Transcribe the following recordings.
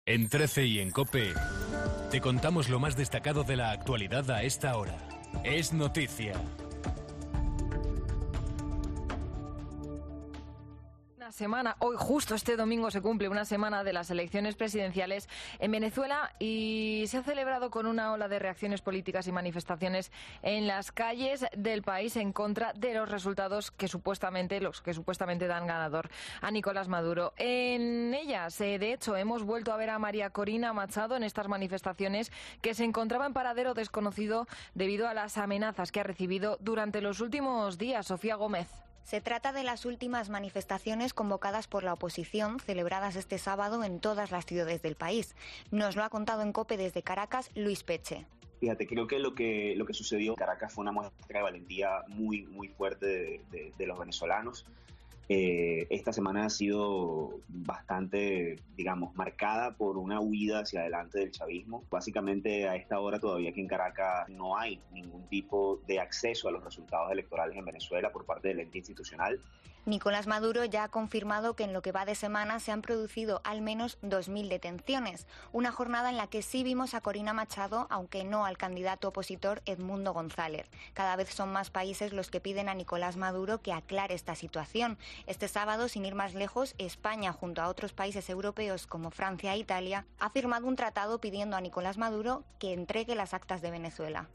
En 13 y en COPE te contamos lo más destacado de la actualidad a esta hora. Es noticia. Semana. Hoy, justo este domingo, se cumple una semana de las elecciones presidenciales en Venezuela y se ha celebrado con una ola de reacciones políticas y manifestaciones en las calles del país en contra de los resultados que supuestamente dan ganador a Nicolás Maduro. En ellas, de hecho, hemos vuelto a ver a María Corina Machado en estas manifestaciones, que se encontraba en paradero desconocido debido a las amenazas que ha recibido durante los últimos días. Sofía Gómez. Se trata de las últimas manifestaciones convocadas por la oposición, celebradas este sábado en todas las ciudades del país. Nos lo ha contado en COPE desde Caracas Luis Peche. Fíjate, creo que lo que sucedió en Caracas fue una muestra de valentía muy fuerte de los venezolanos. Esta semana ha sido bastante, marcada por una huida hacia adelante del chavismo. Básicamente, a esta hora todavía aquí en Caracas no hay ningún tipo de acceso a los resultados electorales en Venezuela por parte del ente institucional. Nicolás Maduro ya ha confirmado que en lo que va de semana se han producido al menos 2.000 detenciones, una jornada en la que sí vimos a Corina Machado, aunque no al candidato opositor Edmundo González. Cada vez son más países los que piden a Nicolás Maduro que aclare esta situación. Este sábado, sin ir más lejos, España, junto a otros países europeos como Francia e Italia, ha firmado un tratado pidiendo a Nicolás Maduro que entregue las actas de Venezuela.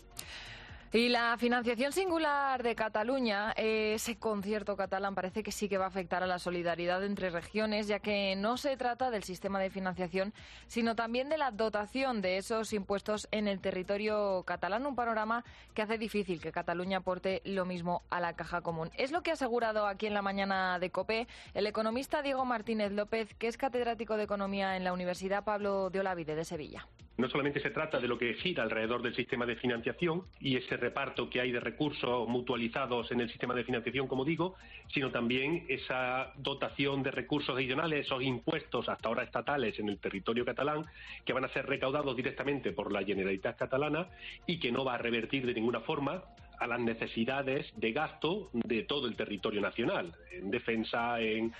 Y la financiación singular de Cataluña, ese concierto catalán, parece que sí que va a afectar a la solidaridad entre regiones, ya que no se trata del sistema de financiación, sino también de la dotación de esos impuestos en el territorio catalán, un panorama que hace difícil que Cataluña aporte lo mismo a la caja común. Es lo que ha asegurado aquí en la mañana de COPE el economista Diego Martínez López, que es catedrático de Economía en la Universidad Pablo de Olavide de Sevilla. No solamente se trata de lo que gira alrededor del sistema de financiación y ese reparto que hay de recursos mutualizados en el sistema de financiación, como digo, sino también esa dotación de recursos adicionales, esos impuestos hasta ahora estatales en el territorio catalán, que van a ser recaudados directamente por la Generalitat catalana y que no va a revertir de ninguna forma a las necesidades de gasto de todo el territorio nacional, en defensa, en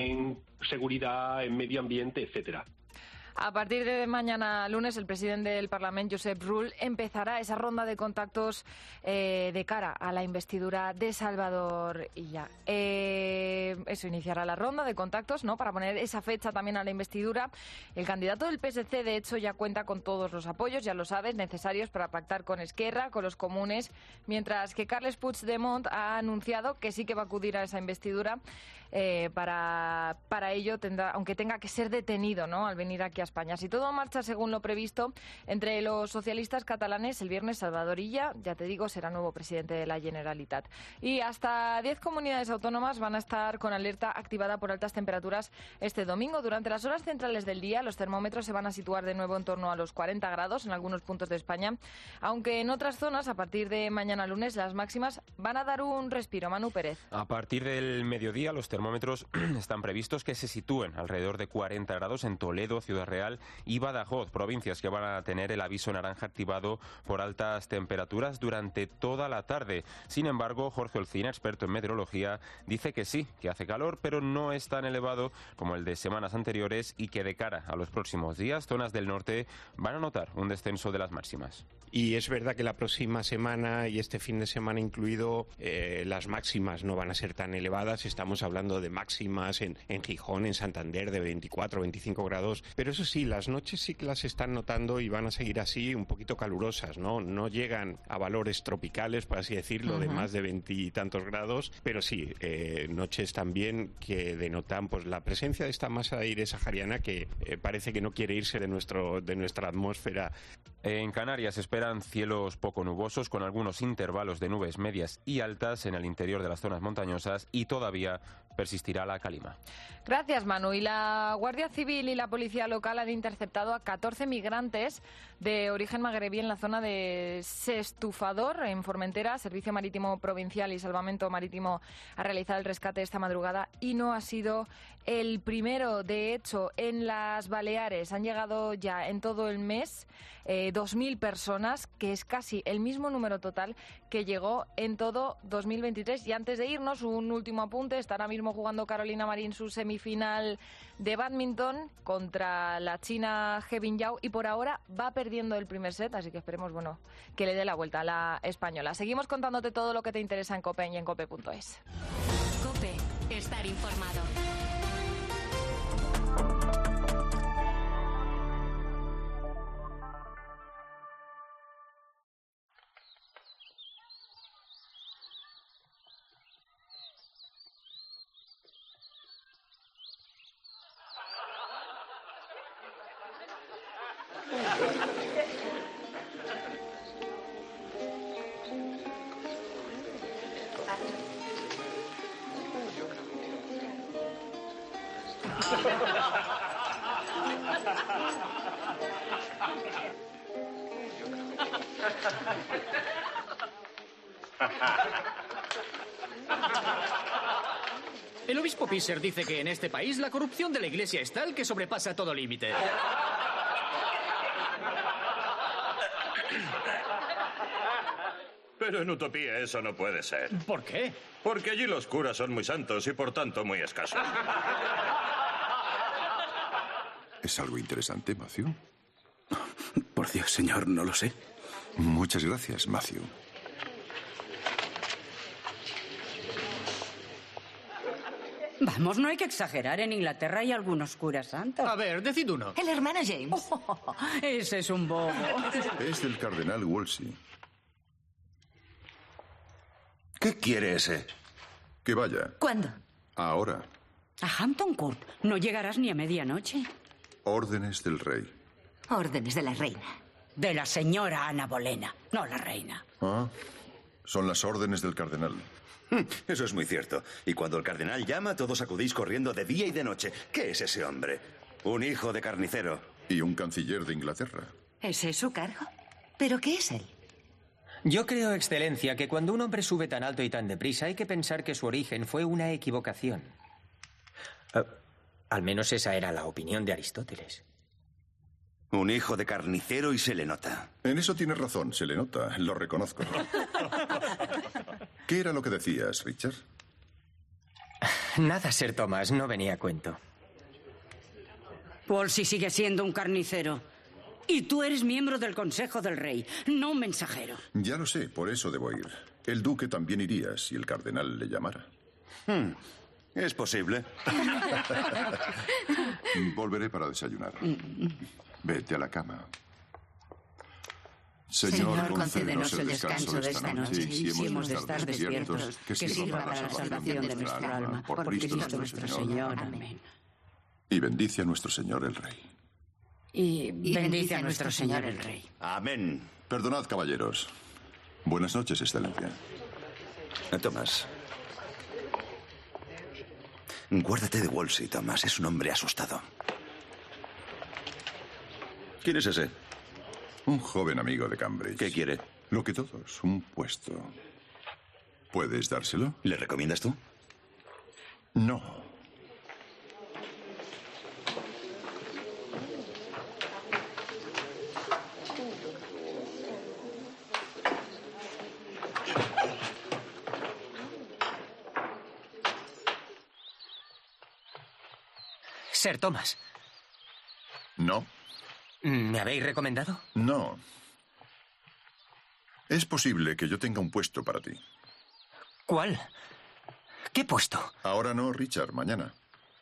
seguridad, en medio ambiente, etcétera. A partir de mañana lunes, el presidente del Parlamento, Josep Rull, empezará esa ronda de contactos de cara a la investidura de Salvador Illa. Eso iniciará la ronda de contactos, ¿no?, para poner esa fecha también a la investidura. El candidato del PSC, de hecho, ya cuenta con todos los apoyos, ya lo sabes, necesarios para pactar con Esquerra, con los comunes, mientras que Carles Puigdemont ha anunciado que sí que va a acudir a esa investidura. Para ello aunque tenga que ser detenido, ¿no?, al venir aquí a España. Si todo marcha según lo previsto, entre los socialistas catalanes, el viernes Salvador Illa, ya te digo, será nuevo presidente de la Generalitat. Y hasta 10 comunidades autónomas van a estar con alerta activada por altas temperaturas este domingo. Durante las horas centrales del día, los termómetros se van a situar de nuevo en torno a los 40 grados en algunos puntos de España, aunque en otras zonas, a partir de mañana lunes, las máximas van a dar un respiro. Manu Pérez. A partir del mediodía, los termómetros están previstos que se sitúen alrededor de 40 grados en Toledo, Ciudad Real y Badajoz, provincias que van a tener el aviso naranja activado por altas temperaturas durante toda la tarde. Sin embargo, Jorge Olcina, experto en meteorología, dice que sí, que hace calor, pero no es tan elevado como el de semanas anteriores y que de cara a los próximos días, zonas del norte van a notar un descenso de las máximas. Y es verdad que la próxima semana y este fin de semana incluido, las máximas no van a ser tan elevadas. Estamos hablando de máximas en Gijón, en Santander, de 24 o 25 grados. Pero eso sí, las noches sí que las están notando y van a seguir así, un poquito calurosas, ¿no? No llegan a valores tropicales, por así decirlo, de más de 20 y tantos grados, pero sí, noches también que denotan pues la presencia de esta masa de aire sahariana que parece que no quiere irse de nuestra atmósfera. En Canarias esperan cielos poco nubosos con algunos intervalos de nubes medias y altas en el interior de las zonas montañosas y todavía persistirá la calima. Gracias, Manu. Y la Guardia Civil y la Policía Local han interceptado a 14 migrantes de origen magrebí en la zona de Sestufador, en Formentera. Servicio Marítimo Provincial y Salvamento Marítimo ha realizado el rescate esta madrugada y no ha sido el primero. De hecho, en las Baleares han llegado ya en todo el mes 2.000 personas, que es casi el mismo número total que llegó en todo 2023. Y antes de irnos, un último apunte. Está ahora mismo jugando Carolina Marín su semifinal de bádminton contra la china He Bingao y por ahora va perdiendo el primer set, así que esperemos que le dé la vuelta a la española. Seguimos contándote todo lo que te interesa en COPE y en cope.es. COPE, estar informado. El obispo Pisser dice que en este país la corrupción de la Iglesia es tal que sobrepasa todo límite. Pero en Utopía eso no puede ser. ¿Por qué? Porque allí los curas son muy santos y por tanto muy escasos. ¿Es algo interesante, Matthew? Por Dios, señor, no lo sé. Muchas gracias, Matthew. Vamos, no hay que exagerar. En Inglaterra hay algunos curas santos. A ver, decid uno. El hermano James. Oh, ese es un bobo. Es del cardenal Wolsey. ¿Qué quiere ese? Que vaya. ¿Cuándo? Ahora. A Hampton Court no llegarás ni a medianoche. Órdenes del rey. Órdenes de la reina. De la señora Ana Bolena, no la reina. Ah, son las órdenes del cardenal. Eso es muy cierto. Y cuando el cardenal llama, todos acudís corriendo de día y de noche. ¿Qué es ese hombre? Un hijo de carnicero. Y un canciller de Inglaterra. ¿Ese es su cargo? ¿Pero qué es él? Yo creo, Excelencia, que cuando un hombre sube tan alto y tan deprisa hay que pensar que su origen fue una equivocación. Al menos esa era la opinión de Aristóteles. Un hijo de carnicero y se le nota. En eso tienes razón, se le nota, lo reconozco. ¿Qué era lo que decías, Richard? Nada, Sir Thomas, no venía a cuento. Wolsey sigue siendo un carnicero. Y tú eres miembro del Consejo del Rey, no un mensajero. Ya lo sé, por eso debo ir. El duque también iría si el cardenal le llamara. Es posible. Volveré para desayunar. Vete a la cama. Señor, concédenos el descanso de esta noche, y si hemos de estar despiertos, que sirva para la salvación de nuestra alma. Por Cristo nuestro Señor. Amén. Y bendice a nuestro Señor el Rey. Y bendice a nuestro Señor el Rey. Amén. Perdonad, caballeros. Buenas noches, Excelencia. Tomás. Guárdate de Wolsey, Tomás. Es un hombre asustado. ¿Quién es ese? Un joven amigo de Cambridge. ¿Qué quiere? Lo que todos, un puesto. ¿Puedes dárselo? ¿Le recomiendas tú? No. Sir Thomas. No. ¿Me habéis recomendado? No. Es posible que yo tenga un puesto para ti. ¿Cuál? ¿Qué puesto? Ahora no, Richard, mañana.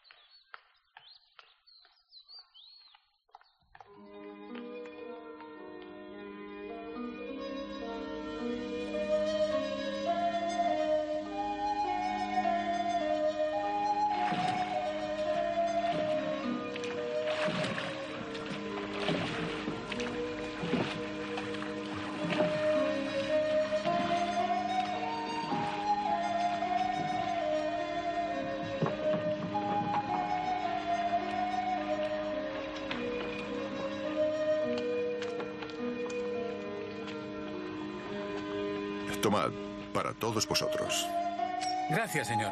Tomad, para todos vosotros. Gracias, señor.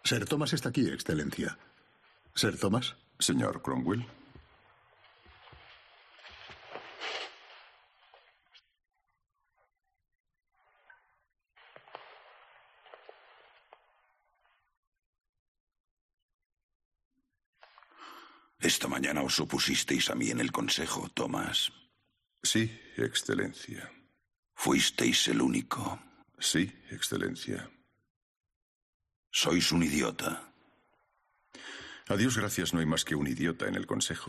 Sir Thomas está aquí, Excelencia. Sir Thomas. Señor Cromwell. Esta mañana os opusisteis a mí en el Consejo, Thomas. Sí, Excelencia. ¿Fuisteis el único? Sí, Excelencia. Sois un idiota. A Dios gracias, no hay más que un idiota en el Consejo.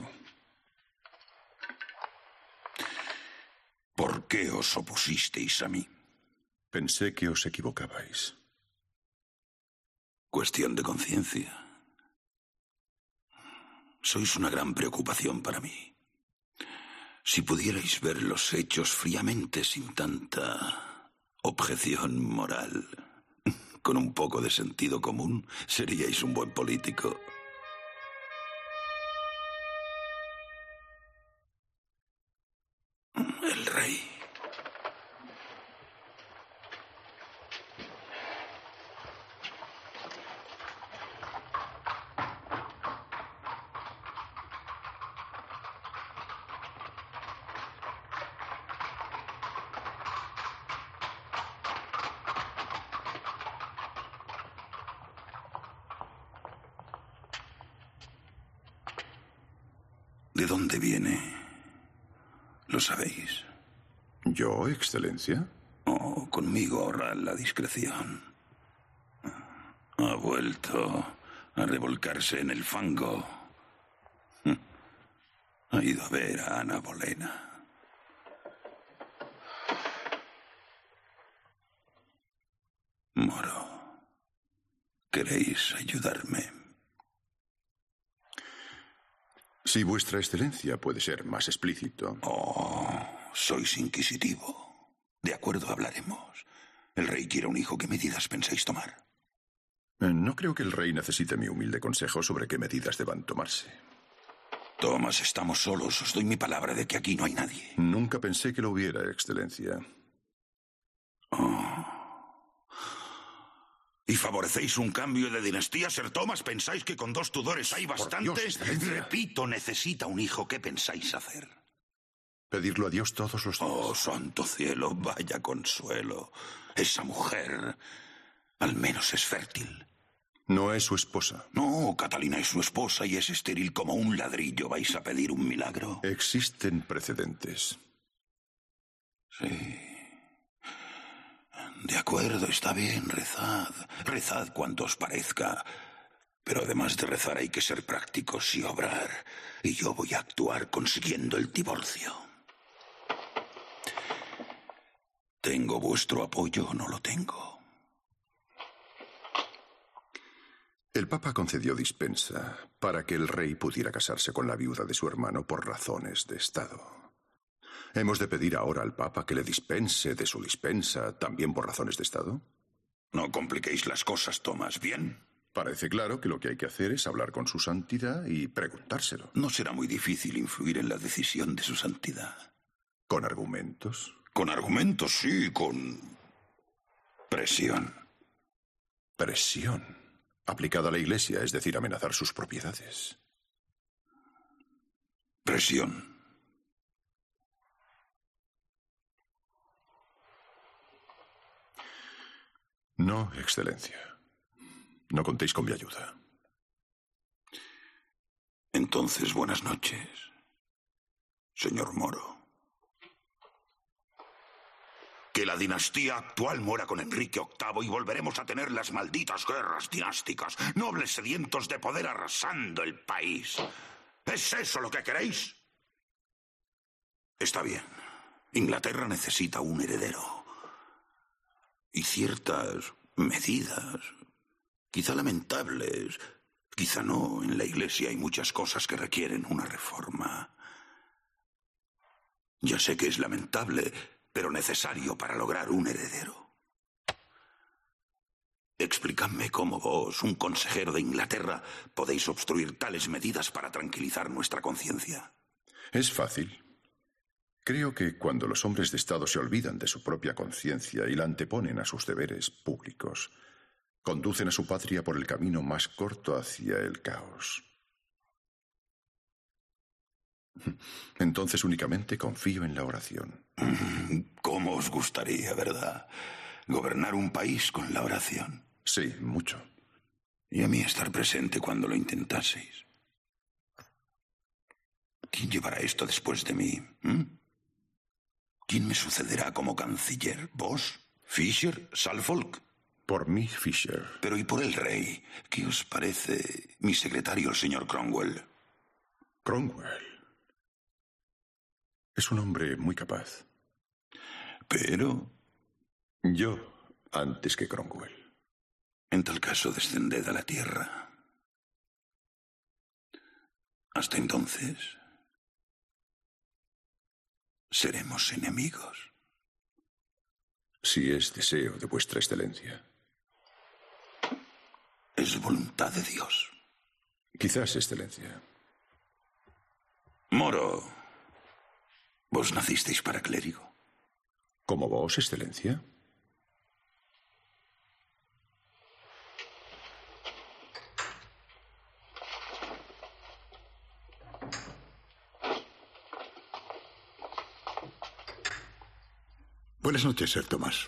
¿Por qué os opusisteis a mí? Pensé que os equivocabais. Cuestión de conciencia. Sois una gran preocupación para mí. Si pudierais ver los hechos fríamente, sin tanta objeción moral, con un poco de sentido común, seríais un buen político. El rey. ¿De dónde viene? ¿Lo sabéis? ¿Yo, Excelencia? Oh, conmigo ahorrad la discreción. Ha vuelto a revolcarse en el fango. Ha ido a ver a Ana Bolena. Moro, ¿queréis ayudarme? Si vuestra excelencia puede ser más explícito. Oh, sois inquisitivo. De acuerdo, hablaremos. El rey quiere un hijo. ¿Qué medidas pensáis tomar? No creo que el rey necesite mi humilde consejo sobre qué medidas deban tomarse. Thomas, estamos solos. Os doy mi palabra de que aquí no hay nadie. Nunca pensé que lo hubiera, excelencia. Oh. ¿Y favorecéis un cambio de dinastía, Sir Thomas? ¿Pensáis que con 2 Tudores hay bastantes? Repito, necesita un hijo. ¿Qué pensáis hacer? Pedirlo a Dios todos los días. Oh, santo cielo, vaya consuelo. Esa mujer al menos es fértil. No es su esposa. No, Catalina es su esposa y es estéril como un ladrillo. ¿Vais a pedir un milagro? Existen precedentes. Sí. De acuerdo, está bien, rezad. Rezad cuanto os parezca. Pero además de rezar hay que ser prácticos y obrar. Y yo voy a actuar consiguiendo el divorcio. ¿Tengo vuestro apoyo o no lo tengo? El Papa concedió dispensa para que el rey pudiera casarse con la viuda de su hermano por razones de Estado. ¿Hemos de pedir ahora al Papa que le dispense de su dispensa también por razones de Estado? No compliquéis las cosas, Thomas, ¿bien? Parece claro que lo que hay que hacer es hablar con su santidad y preguntárselo. No será muy difícil influir en la decisión de su santidad. ¿Con argumentos? Con argumentos, sí, con presión. Presión. Aplicada a la Iglesia, es decir, amenazar sus propiedades. Presión. No, excelencia. No contéis con mi ayuda. Entonces, buenas noches, señor Moro. Que la dinastía actual muera con Enrique VIII y volveremos a tener las malditas guerras dinásticas, nobles sedientos de poder arrasando el país. ¿Es eso lo que queréis? Está bien. Inglaterra necesita un heredero. Y ciertas medidas, quizá lamentables, quizá no. En la Iglesia hay muchas cosas que requieren una reforma. Ya sé que es lamentable, pero necesario para lograr un heredero. Explicadme cómo vos, un consejero de Inglaterra, podéis obstruir tales medidas para tranquilizar nuestra conciencia. Es fácil. Creo que cuando los hombres de Estado se olvidan de su propia conciencia y la anteponen a sus deberes públicos, Conducen a su patria por el camino más corto hacia el caos. Entonces únicamente confío en la oración. ¿Cómo os gustaría, verdad? Gobernar un país con la oración. Sí, mucho. Y a mí estar presente cuando lo intentaseis. ¿Quién llevará esto después de mí? ¿Quién me sucederá como canciller? ¿Vos? ¿Fisher? ¿Suffolk? Por mí, Fisher. Pero ¿y por el rey? ¿Qué os parece mi secretario, el señor Cromwell? Cromwell. Es un hombre muy capaz. Pero... yo antes que Cromwell. En tal caso, descended a la tierra. Hasta entonces... seremos enemigos. Si es deseo de vuestra excelencia. Es voluntad de Dios. Quizás, excelencia. Moro, ¿vos nacisteis para clérigo? ¿Como vos, excelencia? Buenas noches, Sir Thomas.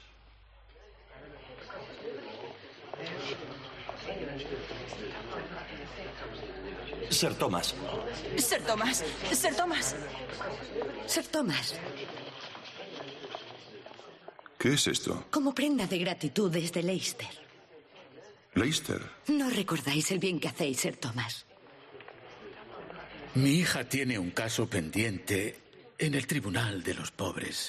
Sir Thomas. Sir Thomas. Sir Thomas. Sir Thomas. ¿Qué es esto? Como prenda de gratitud desde Leicester. ¿Leicester? ¿No recordáis el bien que hacéis, Sir Thomas? Mi hija tiene un caso pendiente en el Tribunal de los Pobres.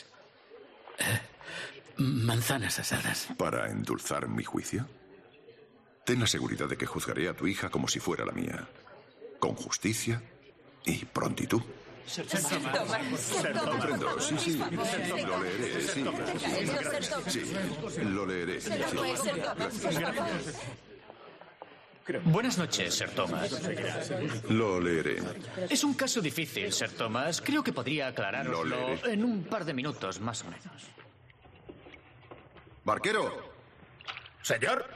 Manzanas asadas. ¿Para endulzar mi juicio? Ten la seguridad de que juzgaré a tu hija como si fuera la mía. Con justicia y prontitud. Comprendo, sí. Lo leeré, sí. Sí, lo leeré. Sí. Buenas noches, Sir Thomas. Lo leeré. Es un caso difícil, Sir Thomas. Creo que podría aclarároslo en un par de minutos, más o menos. Barquero. Señor.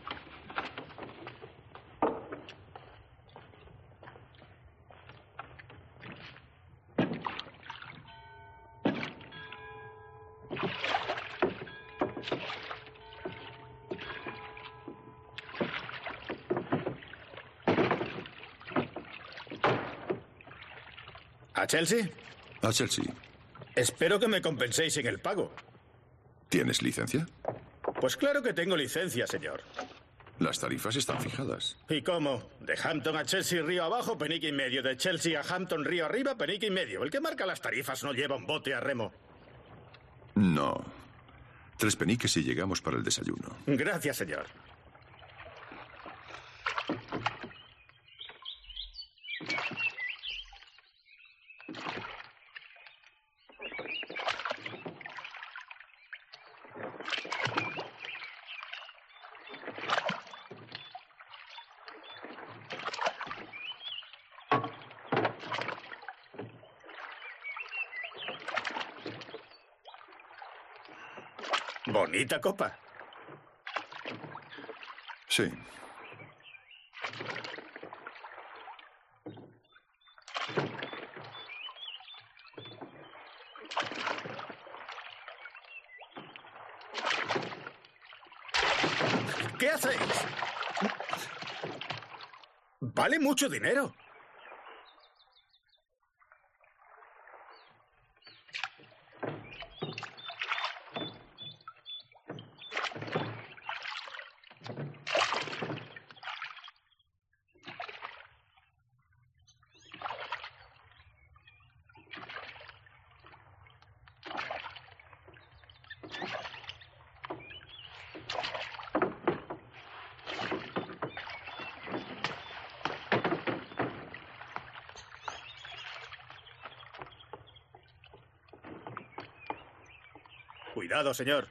¿A Chelsea? A Chelsea. Espero que me compenséis en el pago. ¿Tienes licencia? Pues claro que tengo licencia, señor. Las tarifas están fijadas. ¿Y cómo? De Hampton a Chelsea río abajo, penique y medio. De Chelsea a Hampton río arriba, penique y medio. El que marca las tarifas no lleva un bote a remo. No. 3 peniques si llegamos para el desayuno. Gracias, señor. Bonita copa. Sí. ¿Qué hacéis? Vale mucho dinero. Cuidado, señor.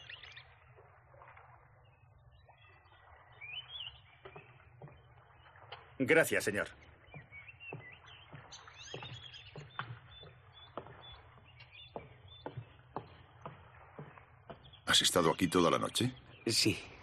Gracias, señor. ¿Has estado aquí toda la noche? Sí.